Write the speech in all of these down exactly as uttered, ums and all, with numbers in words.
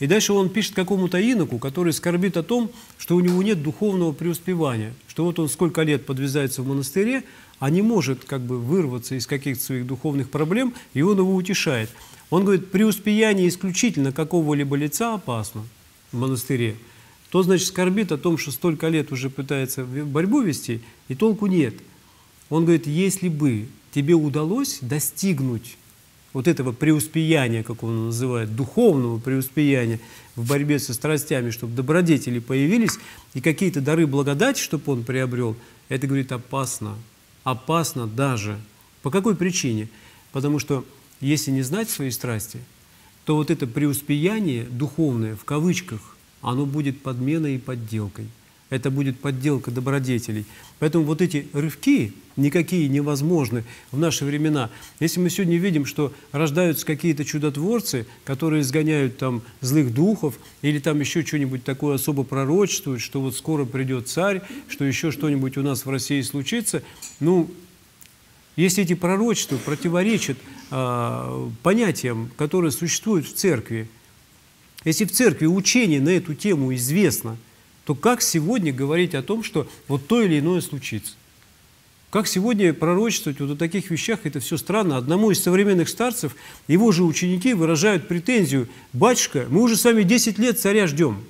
И дальше он пишет какому-то иноку, который скорбит о том, что у него нет духовного преуспевания, что вот он сколько лет подвязается в монастыре, а не может как бы вырваться из каких-то своих духовных проблем, и он его утешает. Он говорит, преуспеяние исключительно какого-либо лица опасно в монастыре. То, значит, скорбит о том, что столько лет уже пытается борьбу вести, и толку нет. Он говорит, если бы тебе удалось достигнуть вот этого преуспеяния, как он называет, духовного преуспеяния в борьбе со страстями, чтобы добродетели появились, и какие-то дары благодати, чтобы он приобрел, это, говорит, опасно. Опасно даже. По какой причине? Потому что если не знать свои страсти, то вот это преуспеяние духовное, в кавычках, оно будет подменой и подделкой. Это будет подделка добродетелей. Поэтому вот эти рывки никакие невозможны в наши времена. Если мы сегодня видим, что рождаются какие-то чудотворцы, которые изгоняют там злых духов, или там еще что-нибудь такое особо пророчествуют, что вот скоро придет царь, что еще что-нибудь у нас в России случится, ну, если эти пророчества противоречат э, понятиям, которые существуют в церкви, если в церкви учение на эту тему известно, то как сегодня говорить о том, что вот то или иное случится? Как сегодня пророчествовать вот о таких вещах, это все странно. Одному из современных старцев его же ученики выражают претензию: «Батюшка, мы уже с вами десять лет царя ждем,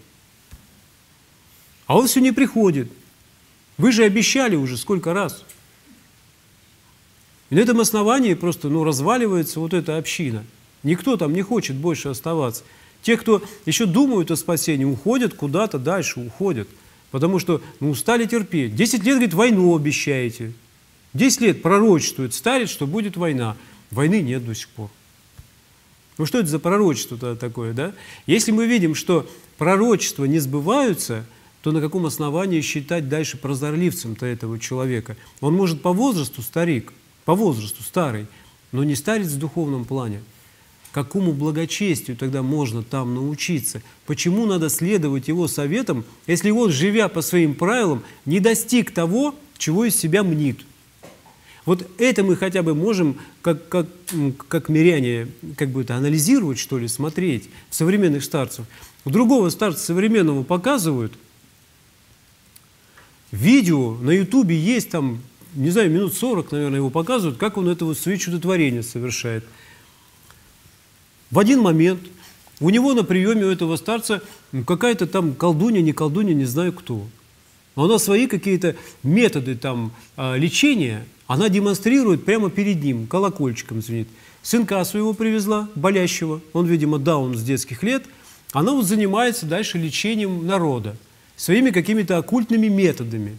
а он все не приходит. Вы же обещали уже сколько раз». И на этом основании просто ну, разваливается вот эта община. Никто там не хочет больше оставаться. Те, кто еще думают о спасении, уходят куда-то дальше, уходят. Потому что ну, устали терпеть. Десять лет, говорит, войну обещаете. Десять лет пророчествует старец, что будет война. Войны нет до сих пор. Ну что это за пророчество такое, да? Если мы видим, что пророчества не сбываются, то на каком основании считать дальше прозорливцем-то этого человека? Он может по возрасту старик, по возрасту старый, но не старец в духовном плане. Какому благочестию тогда можно там научиться? Почему надо следовать его советам, если он, живя по своим правилам, не достиг того, чего из себя мнит? Вот это мы хотя бы можем, как, как, как миряне, как бы это анализировать, что ли, смотреть в современных старцев. У другого старца современного показывают, видео на ютубе есть, там, не знаю, минут сорок, наверное, его показывают, как он это вот свои чудотворения совершает. В один момент у него на приеме, у этого старца, какая-то там колдунья, не колдунья, не знаю кто. Но она свои какие-то методы там, лечения, она демонстрирует прямо перед ним, колокольчиком звенит. Сынка своего привезла, болящего, он, видимо, даун с детских лет, она вот занимается дальше лечением народа, своими какими-то оккультными методами.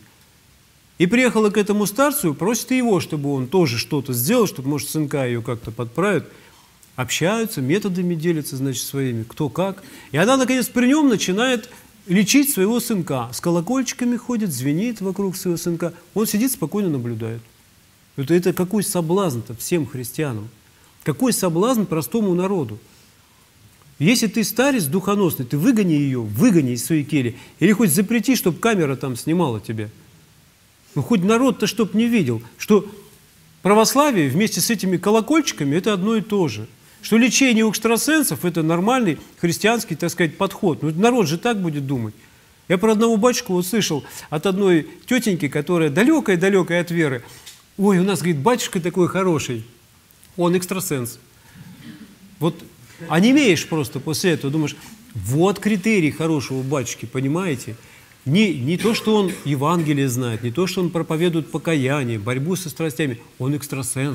И приехала к этому старцу, просит его, чтобы он тоже что-то сделал, чтобы, может, сынка ее как-то подправит. Общаются, методами делятся, значит, своими, кто как. И она, наконец, при нем начинает лечить своего сынка. С колокольчиками ходит, звенит вокруг своего сынка. Он сидит, спокойно наблюдает. Это, это какой соблазн-то всем христианам? Какой соблазн простому народу? Если ты старец духоносный, ты выгони ее, выгони из своей кельи. Или хоть запрети, чтобы камера там снимала тебя. Ну, хоть народ-то чтоб не видел, что православие вместе с этими колокольчиками – это одно и то же. Что лечение у экстрасенсов – это нормальный христианский, так сказать, подход. Ну, народ же так будет думать. Я про одного батюшку вот слышал от одной тетеньки, которая далекая-далекая от веры. Ой, у нас, говорит, батюшка такой хороший, он экстрасенс. Вот онемеешь просто после этого, думаешь, вот критерий хорошего батюшки, понимаете? Не, не то, что он Евангелие знает, не то, что он проповедует покаяние, борьбу со страстями, он экстрасенс.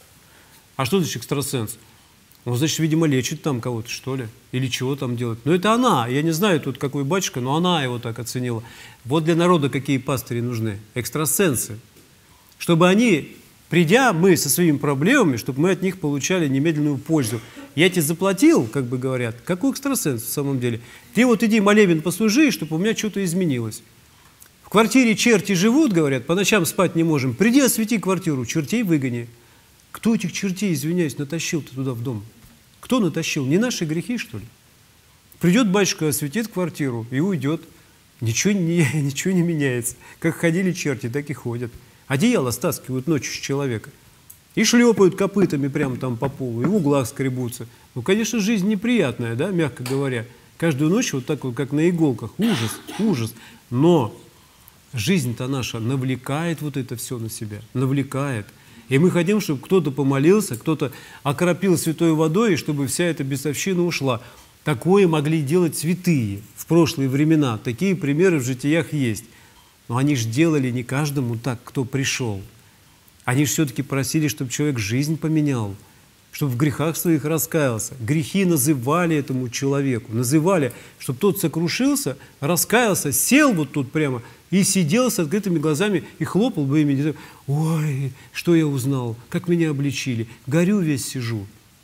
А что значит экстрасенс? Он, значит, видимо, лечит там кого-то, что ли, или чего там делает. Но это она, я не знаю тут какой батюшка, но она его так оценила. Вот для народа какие пастыри нужны, экстрасенсы. Чтобы они, придя, мы со своими проблемами, чтобы мы от них получали немедленную пользу. Я тебе заплатил, как бы говорят, какой экстрасенс в самом деле? Ты вот иди молебен послужи, чтобы у меня что-то изменилось. В квартире черти живут, говорят, по ночам спать не можем. Приди, освети квартиру, чертей выгони. Кто этих чертей, извиняюсь, натащил-то туда в дом? Кто натащил? Не наши грехи, что ли? Придет батюшка, осветит квартиру и уйдет. Ничего не, ничего не меняется. Как ходили черти, так и ходят. Одеяло стаскивают ночью с человека. И шлепают копытами прямо там по полу, и в углах скребутся. Ну, конечно, жизнь неприятная, да, мягко говоря. Каждую ночь вот так вот, как на иголках. Ужас, ужас. Но жизнь-то наша навлекает вот это все на себя. Навлекает. И мы хотим, чтобы кто-то помолился, кто-то окропил святой водой, и чтобы вся эта бесовщина ушла. Такое могли делать святые в прошлые времена. Такие примеры в житиях есть. Но они же делали не каждому так, кто пришел. Они же все-таки просили, чтобы человек жизнь поменял, чтобы в грехах своих раскаялся. Грехи называли этому человеку, называли, чтобы тот сокрушился, раскаялся, сел вот тут прямо и сидел с открытыми глазами и хлопал бы ими. Ой, что я узнал, как меня обличили, горю весь сижу.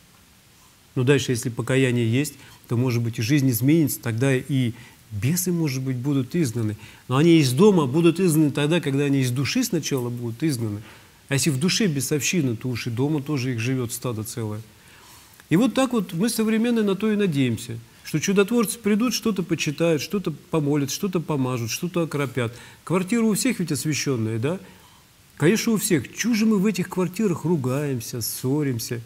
Но дальше, если покаяние есть, то, может быть, и жизнь изменится, тогда и бесы, может быть, будут изгнаны. Но они из дома будут изгнаны тогда, когда они из души сначала будут изгнаны. А если в душе бесовщина, то уж и дома тоже их живет стадо целое. И вот так вот мы современные на то и надеемся, что чудотворцы придут, что-то почитают, что-то помолят, что-то помажут, что-то окропят. Квартиры у всех ведь освященные, да? Конечно, у всех. Чего же мы в этих квартирах ругаемся, ссоримся?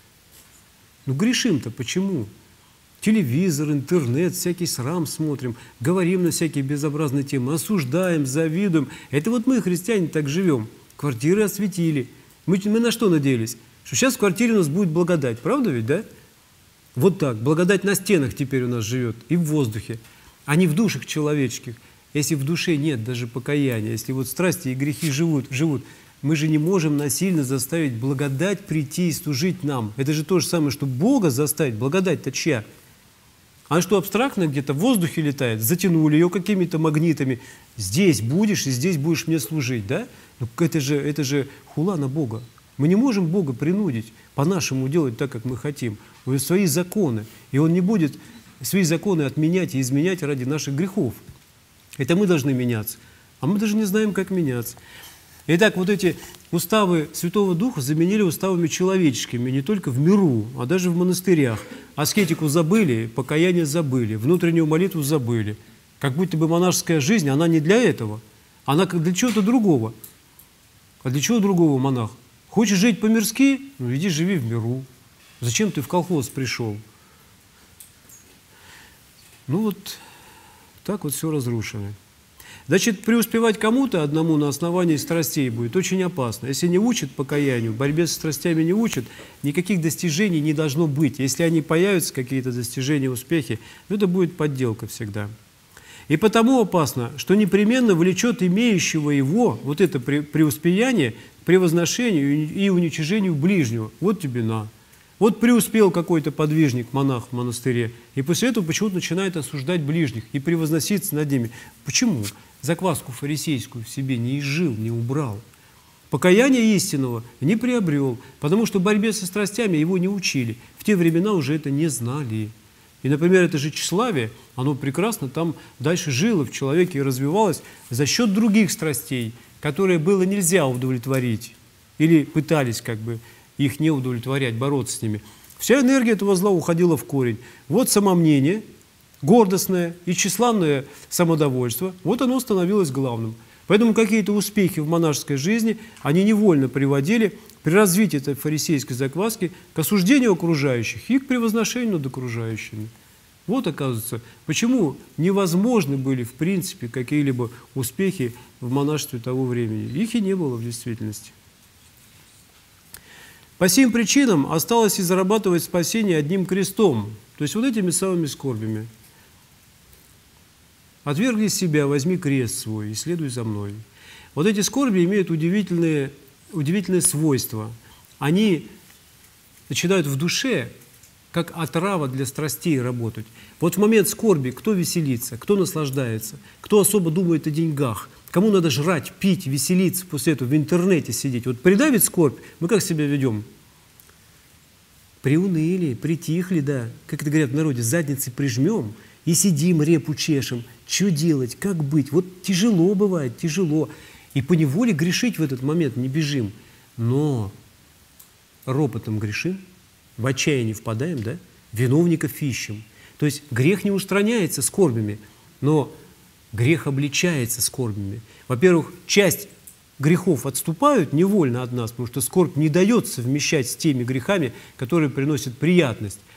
Ну, грешим-то почему? Телевизор, интернет, всякий срам смотрим, говорим на всякие безобразные темы, осуждаем, завидуем. Это вот мы, христиане, так живем. Квартиры осветили. Мы, мы на что надеялись? Что сейчас в квартире у нас будет благодать. Правда ведь, да? Вот так. Благодать на стенах теперь у нас живет и в воздухе, а не в душах человеческих. Если в душе нет даже покаяния, если вот страсти и грехи живут, живут, мы же не можем насильно заставить благодать прийти и служить нам. Это же то же самое, что Бога заставить. Благодать-то чья? Она что, абстрактно где-то в воздухе летает? Затянули ее какими-то магнитами. Здесь будешь, и здесь будешь мне служить, да? Ну, это же, это же хула на Бога. Мы не можем Бога принудить по-нашему делать так, как мы хотим. У него свои законы. И Он не будет свои законы отменять и изменять ради наших грехов. Это мы должны меняться. А мы даже не знаем, как меняться. Итак, вот эти уставы Святого Духа заменили уставами человеческими, не только в миру, а даже в монастырях. Аскетику забыли, покаяние забыли, внутреннюю молитву забыли. Как будто бы монашеская жизнь, она не для этого, она как для чего-то другого. А для чего другого монах? Хочешь жить по-мирски? Ну иди живи в миру. Зачем ты в колхоз пришел? Ну вот так вот все разрушено. Значит, преуспевать кому-то одному на основании страстей будет очень опасно. Если не учат покаянию, борьбе со страстями не учат, никаких достижений не должно быть. Если они появятся, какие-то достижения, успехи, это будет подделка всегда. И потому опасно, что непременно влечет имеющего его, вот это преуспеяние, к превозношению и уничижению ближнего. Вот тебе на. Вот преуспел какой-то подвижник, монах в монастыре, и после этого почему-то начинает осуждать ближних и превозноситься над ними. Почему? Закваску фарисейскую в себе не изжил, не убрал. Покаяния истинного не приобрел, потому что в борьбе со страстями его не учили. В те времена уже это не знали. И, например, это же тщеславие, оно прекрасно там дальше жило в человеке и развивалось за счет других страстей, которые было нельзя удовлетворить, или пытались как бы их не удовлетворять, бороться с ними. Вся энергия этого зла уходила в корень. Вот самомнение, гордостное и тщеславное самодовольство, вот оно становилось главным. Поэтому какие-то успехи в монашеской жизни, они невольно приводили при развитии этой фарисейской закваски к осуждению окружающих и к превозношению над окружающими. Вот, оказывается, почему невозможны были, в принципе, какие-либо успехи в монашестве того времени. Их и не было в действительности. По сим причинам осталось и зарабатывать спасение одним крестом, то есть вот этими самыми скорбями. «Отвергни себя, возьми крест свой и следуй за мной». Вот эти скорби имеют удивительные, удивительные свойства. Они начинают в душе, как отрава для страстей, работать. Вот в момент скорби кто веселится, кто наслаждается, кто особо думает о деньгах, кому надо жрать, пить, веселиться, после этого в интернете сидеть. Вот придавит скорбь, мы как себя ведем? Приуныли, притихли, да. Как это говорят в народе, задницы прижмем и сидим, репу чешем. Что делать, как быть? Вот тяжело бывает, тяжело. И поневоле грешить в этот момент не бежим. Но ропотом грешим, в отчаяние впадаем, да? Виновников ищем. То есть грех не устраняется скорбями, но грех обличается скорбями. Во-первых, часть грехов отступают невольно от нас, потому что скорбь не дает совмещать с теми грехами, которые приносят приятность.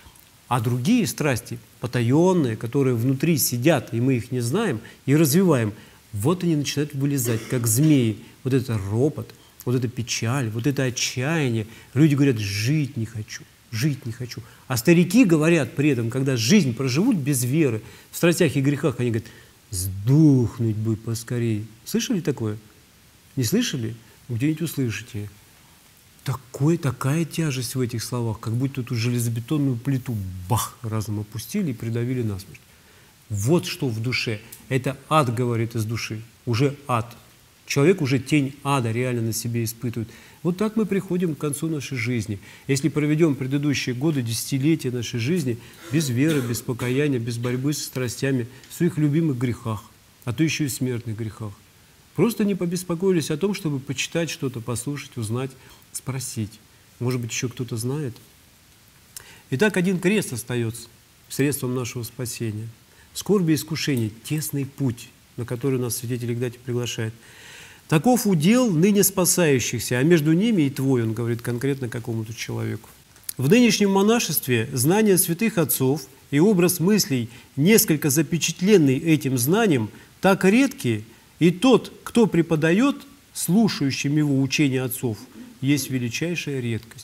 А другие страсти, потаенные, которые внутри сидят, и мы их не знаем, и развиваем, вот они начинают вылезать, как змеи. Вот это ропот, вот эта печаль, вот это отчаяние. Люди говорят: жить не хочу, жить не хочу. А старики говорят при этом, когда жизнь проживут без веры, в страстях и грехах, они говорят: сдохнуть бы поскорее. Слышали такое? Не слышали? Где-нибудь услышите. Такой, такая тяжесть в этих словах, как будто эту железобетонную плиту бах разом опустили и придавили насмерть. Вот что в душе. Это ад говорит из души. Уже ад. Человек уже тень ада реально на себе испытывает. Вот так мы приходим к концу нашей жизни. Если проведем предыдущие годы, десятилетия нашей жизни без веры, без покаяния, без борьбы со страстями, в своих любимых грехах, а то еще и смертных грехах. Просто не побеспокоились о том, чтобы почитать что-то, послушать, узнать, спросить. Может быть, еще кто-то знает. Итак, один крест остается средством нашего спасения. Скорби и искушения – тесный путь, на который нас святитель Игнатий приглашает. Таков удел ныне спасающихся, а между ними и твой, он говорит конкретно какому-то человеку. В нынешнем монашестве знание святых отцов и образ мыслей, несколько запечатленный этим знанием, так редки, и тот, кто преподает слушающим его учение отцов, есть величайшая редкость.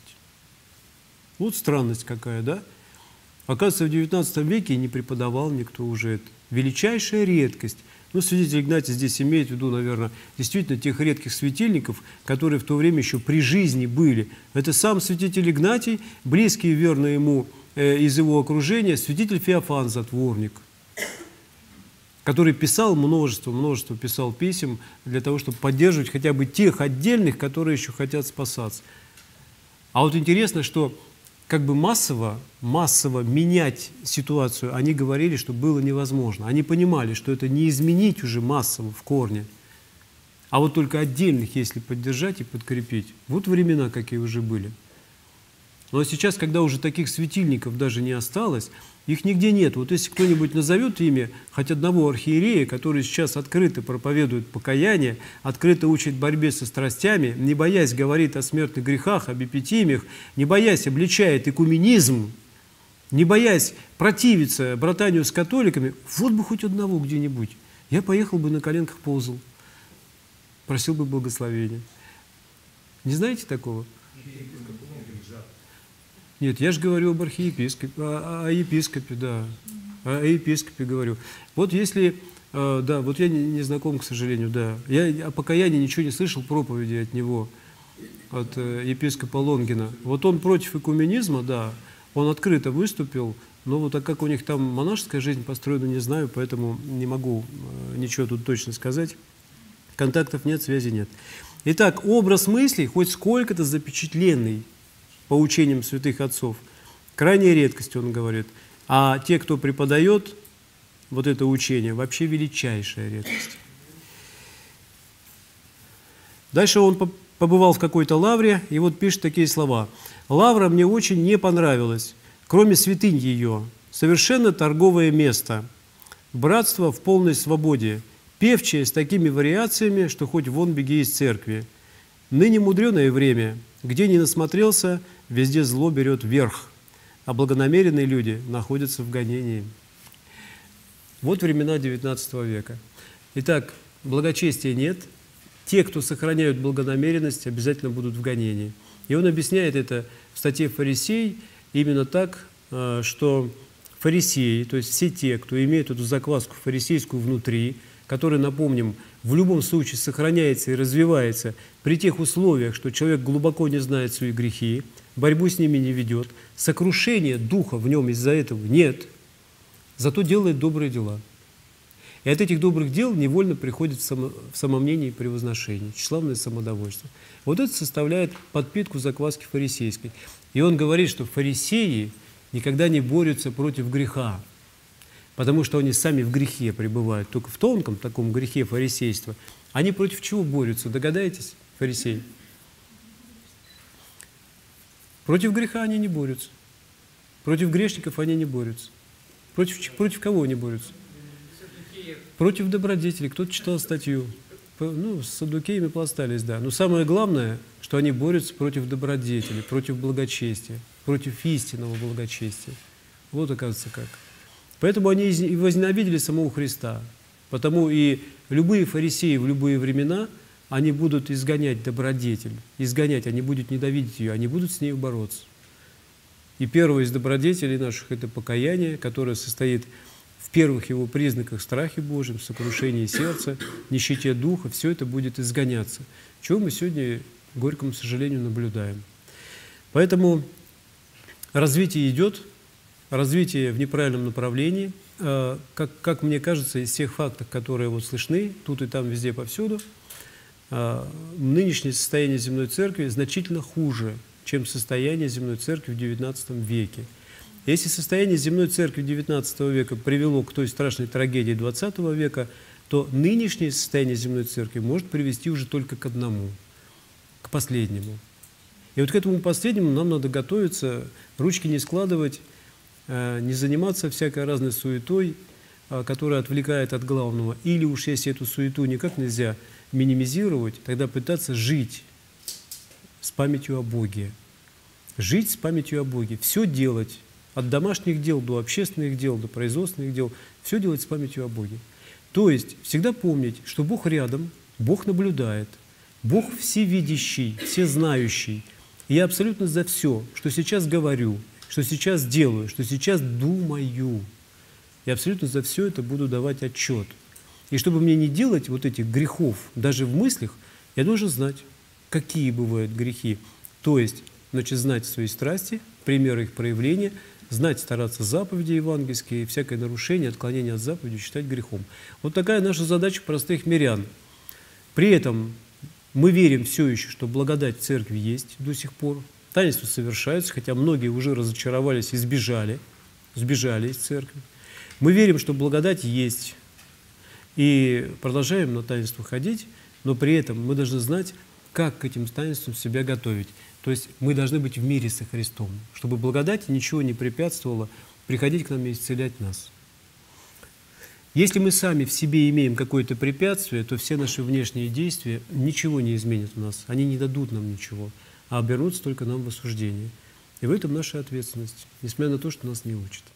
Вот странность какая, да? Оказывается, в девятнадцатом веке не преподавал никто уже это. Величайшая редкость. Ну, святитель Игнатий здесь имеет в виду, наверное, действительно тех редких светильников, которые в то время еще при жизни были. Это сам святитель Игнатий, близкий и верный ему э, из его окружения, святитель Феофан Затворник, который писал множество, множество писал писем для того, чтобы поддерживать хотя бы тех отдельных, которые еще хотят спасаться. А вот интересно, что как бы массово, массово менять ситуацию они говорили, что было невозможно. Они понимали, что это не изменить уже массово в корне, а вот только отдельных, если поддержать и подкрепить. Вот времена, какие уже были. Но сейчас, когда уже таких светильников даже не осталось, их нигде нет. Вот если кто-нибудь назовет имя хоть одного архиерея, который сейчас открыто проповедует покаяние, открыто учит борьбе со страстями, не боясь говорит о смертных грехах, об эпитимиях, не боясь обличает экуменизм, не боясь противиться братанию с католиками, вот бы хоть одного где-нибудь. Я поехал бы на коленках ползал, просил бы благословения. Не знаете такого? Нет, я же говорю об архиепископе, о, о епископе, да, о епископе говорю. Вот если, э, да, вот я не, не знаком, к сожалению, да, я о покаянии ничего не слышал, проповеди от него, от э, епископа Лонгина. Вот он против экуменизма, да, он открыто выступил, но вот а как у них там монашеская жизнь построена, не знаю, поэтому не могу э, ничего тут точно сказать. Контактов нет, связи нет. Итак, образ мыслей, хоть сколько-то запечатленный по учениям святых отцов, крайняя редкость, он говорит. А те, кто преподает вот это учение, вообще величайшая редкость. Дальше он побывал в какой-то лавре, и вот пишет такие слова. «Лавра мне очень не понравилась, кроме святынь ее, совершенно торговое место, братство в полной свободе, певчее с такими вариациями, что хоть вон беги из церкви. Ныне мудреное время, где не насмотрелся, везде зло берет верх, а благонамеренные люди находятся в гонении». Вот времена девятнадцатого века. Итак, благочестия нет. Те, кто сохраняют благонамеренность, обязательно будут в гонении. И он объясняет это в статье «Фарисей» именно так, что фарисеи, то есть все те, кто имеет эту закваску фарисейскую внутри, который, напомним, в любом случае сохраняется и развивается при тех условиях, что человек глубоко не знает свои грехи, борьбу с ними не ведет, сокрушения духа в нем из-за этого нет, зато делает добрые дела. И от этих добрых дел невольно приходит в, само, в самомнение и превозношение, тщеславное самодовольство. Вот это составляет подпитку закваски фарисейской. И он говорит, что фарисеи никогда не борются против греха, потому что они сами в грехе пребывают, только в тонком таком грехе фарисейства. Они против чего борются? Догадаетесь, фарисеи? Против греха они не борются. Против грешников они не борются. Против, против кого они борются? Против добродетелей. Кто-то читал статью. Ну, с саддукеями пластались, да. Но самое главное, что они борются против добродетелей, против благочестия, против истинного благочестия. Вот оказывается как. Поэтому они и возненавидели самого Христа. Потому и любые фарисеи в любые времена, они будут изгонять добродетель. Изгонять, они будут ненавидеть ее, они будут с ней бороться. И первое из добродетелей наших – это покаяние, которое состоит в первых его признаках страхе Божьем, сокрушении сердца, нищете духа. Все это будет изгоняться, чего мы сегодня, к горькому сожалению, наблюдаем. Поэтому развитие идет, развитие в неправильном направлении. Как, как мне кажется, из всех фактов, которые вот слышны, тут и там, везде, повсюду, нынешнее состояние земной церкви значительно хуже, чем состояние земной церкви в девятнадцатом веке. Если состояние земной церкви девятнадцатого века привело к той страшной трагедии двадцатого века, то нынешнее состояние земной церкви может привести уже только к одному, к последнему. И вот к этому последнему нам надо готовиться, ручки не складывать, не заниматься всякой разной суетой, которая отвлекает от главного. Или уж если эту суету никак нельзя минимизировать, тогда пытаться жить с памятью о Боге. Жить с памятью о Боге. Все делать, от домашних дел до общественных дел, до производственных дел, все делать с памятью о Боге. То есть всегда помнить, что Бог рядом, Бог наблюдает, Бог всевидящий, всезнающий. И я абсолютно за все, что сейчас говорю, что сейчас делаю, что сейчас думаю, я абсолютно за все это буду давать отчет. И чтобы мне не делать вот этих грехов, даже в мыслях, я должен знать, какие бывают грехи. То есть, значит, знать свои страсти, примеры их проявления, знать, стараться заповеди евангельские, всякое нарушение, отклонение от заповедей считать грехом. Вот такая наша задача простых мирян. При этом мы верим все еще, что благодать в церкви есть до сих пор. Таинства совершаются, хотя многие уже разочаровались и сбежали, сбежали из церкви. Мы верим, что благодать есть, и продолжаем на таинство ходить, но при этом мы должны знать, как к этим таинствам себя готовить. То есть мы должны быть в мире со Христом, чтобы благодати ничего не препятствовало приходить к нам и исцелять нас. Если мы сами в себе имеем какое-то препятствие, то все наши внешние действия ничего не изменят в нас, они не дадут нам ничего, а обернутся только нам в осуждение. И в этом наша ответственность, несмотря на то, что нас не учат.